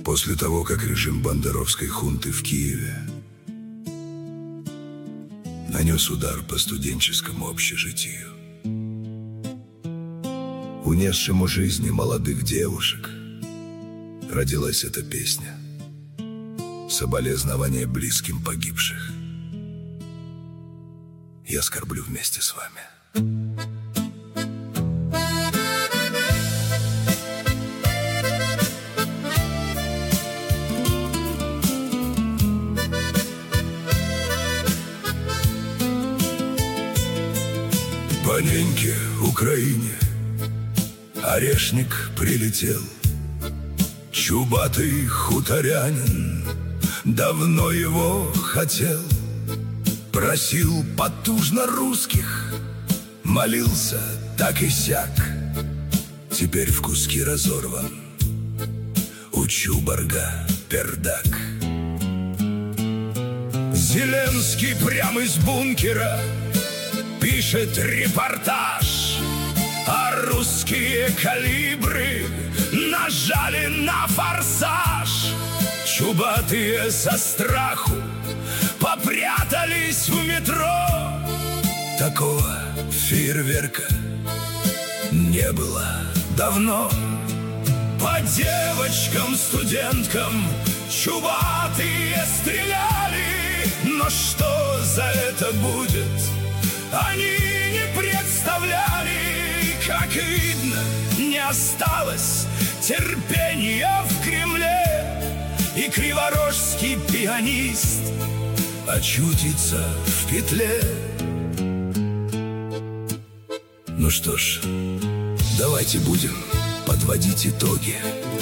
После того, как режим бандеровской хунты в Киеве нанес удар по студенческому общежитию, унесшему жизни молодых девушек, родилась эта песня. Соболезнования близким погибших. Я скорблю вместе с вами. По неньке Украине орешник прилетел. Чубатый хуторянин давно его хотел. Просил потужно русских, молился так и сяк. Теперь в куски разорван у Чубарга пердак. Зеленский прямо из бункера пишет репортаж, а русские калибры нажали на форсаж. Чубатые со страху попрятались в метро. Такого фейерверка не было давно. По девочкам, студенткам чубатые стреляли. Но что за это будет, они не представляли. Как видно, не осталось терпения в Кремле, и криворожский пианист очутится в петле. Ну что ж, давайте будем подводить итоги.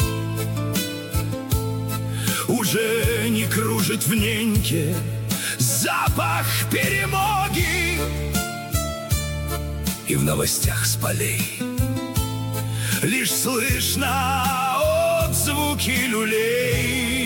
Уже не кружит в неньке запах перемоги, и в новостях с полей лишь слышно отзвуки люлей.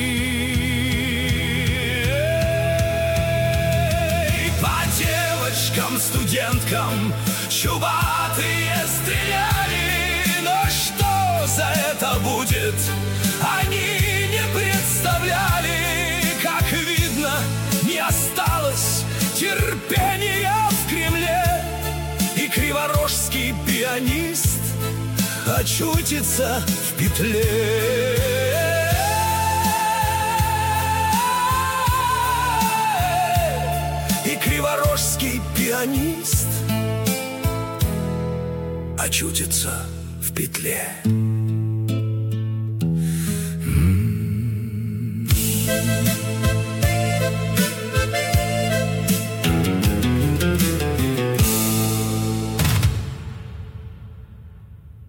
По девочкам, студенткам чубатые стреляли. Но что за это будет, они не представляли. Как видно, не осталось терпения в Кремле, и криворожский пианист очутится в петле. И криворожский пианист очутится в петле.